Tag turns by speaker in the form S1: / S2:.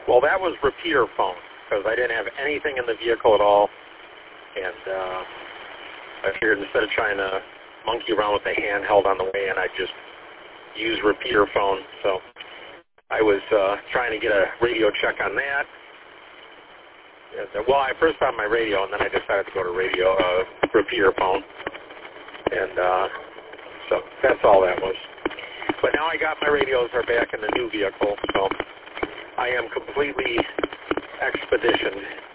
S1: Well, that was repeater phone, because I didn't have anything in the vehicle at all, and I figured instead of trying to monkey around with the handheld on the way in, I'd just use repeater phone. So I was trying to get a radio check on that. And, well, I first found my radio, and then I decided to go to repeater phone. And so that's all that was. But now I got my radios are back in the new vehicle, so I am completely expeditioned.